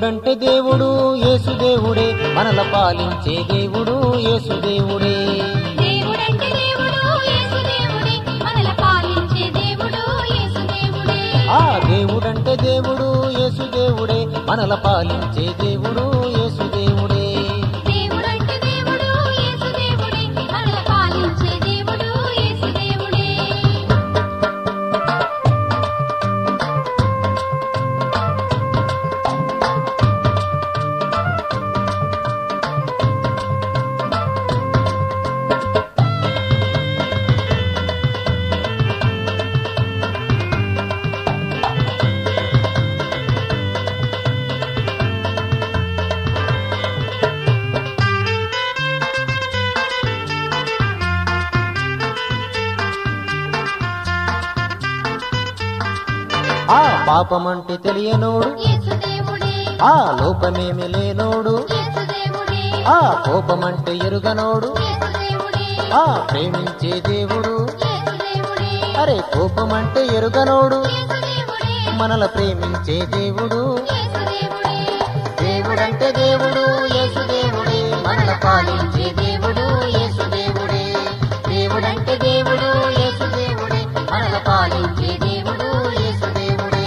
దేవుడంటే దేవుడు యేసుదేవుడే మనల పాలించే దేవుడు యేసుదేవుడే దేవుడంటే దేవుడు యేసుదేవుడే మనల పాలించే దేవుడు యేసుదేవుడే ఆ దేవుడంటే దేవుడు యేసుదేవుడే మనల పాలించే దేవుడు యేసుదేవుడే దేవుడంటే దేవుడు యేసుదేవుడే మనల పాలించే దేవుడు యేసుదేవుడే ఆ పాపమంటే తెలియనోడు యేసుదేవుడే ఆ లోపమేమి లేనోడు యేసుదేవుడే ఆ కోపమంటే ఎరుగనోడు యేసుదేవుడే ఆ ప్రేమించే దేవుడు యేసుదేవుడే అరే కోపమంటే ఎరుగనోడు యేసుదేవుడే మనల ప్రేమించే దేవుడు యేసుదేవుడే దేవుడంటే దేవుడు యేసుదేవుడే మనల పాలించే దేవుడు యేసుదేవుడే దేవుడంటే దేవుడు యేసుదేవుడే మనల పాలించే దేవుడు యేసుదేవుడే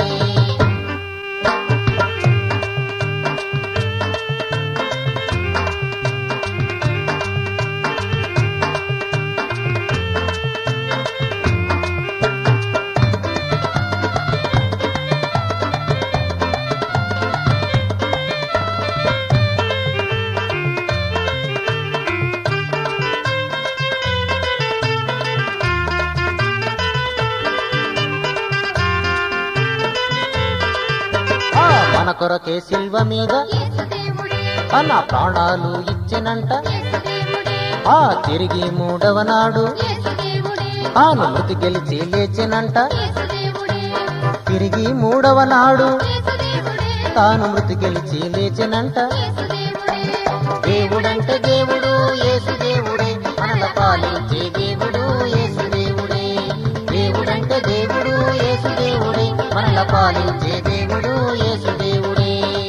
ఆ మన కొరకే శిల్వ మీద యేసుదేవుడే తన ప్రాణాలు ఇచ్చినంట యేసుదేవుడే ఆ తిరిగి మూడవ నాడు యేసుదేవుడే తాను మృతి గెలిచి లేచినంట యేసుదేవుడే తిరిగి మూడవ నాడు యేసుదేవుడే తాను మృతి గెలిచి లేచినంట యేసుదేవుడే దేవుడంటే దేవుడు యేసుదేవుడే మనల పాలించే దేవుడు యేసుదేవుడే దేవుడంటే దేవుడు యేసుదేవుడే మనల పాలించే దేవుడు యేసుదేవుడే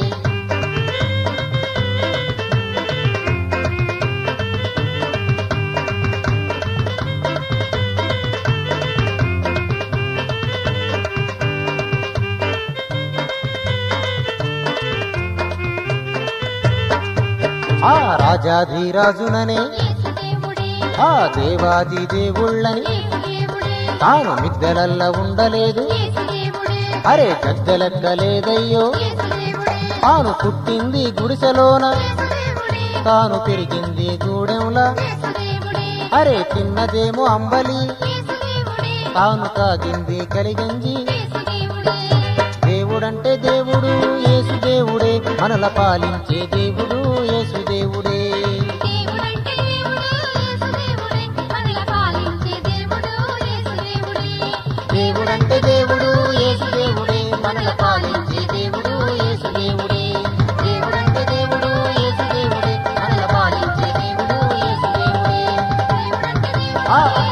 ఆ రాజాధిరాజుననే యేసుదేవుడే ఆ దేవాది దేవుళ్ళని యేసుదేవుడే తాను మిద్దెలల్ల ఉండలేదు యేసుదేవుడే అరే గద్దెలెక్కలేదయ్యో యేసుదేవుడే తాను పుట్టింది గుడిసెలోన యేసుదేవుడే తాను పెరిగింది గూడెంలా యేసుదేవుడే అరే తిన్నదేమో అంబలి యేసుదేవుడే తాను తాగింది కలిగంజి యేసుదేవుడే దేవుడంటే దేవుడు యేసుదేవుడే మనల పాలించే దేవుడు యేసుదేవుడే దేవుడంటే దేవుడు యేసుదేవుడే మనల పాలించే దేవుడు యేసుదేవుడే దేవుడంటే దేవుడు యేసుదేవుడే మనల పాలించే దేవుడు యేసుదేవుడే దేవుడంటే దేవుడు యేసుదేవుడే మనల పాలించే దేవుడు యేసుదేవుడే దేవుడంటే దేవుడు ఆ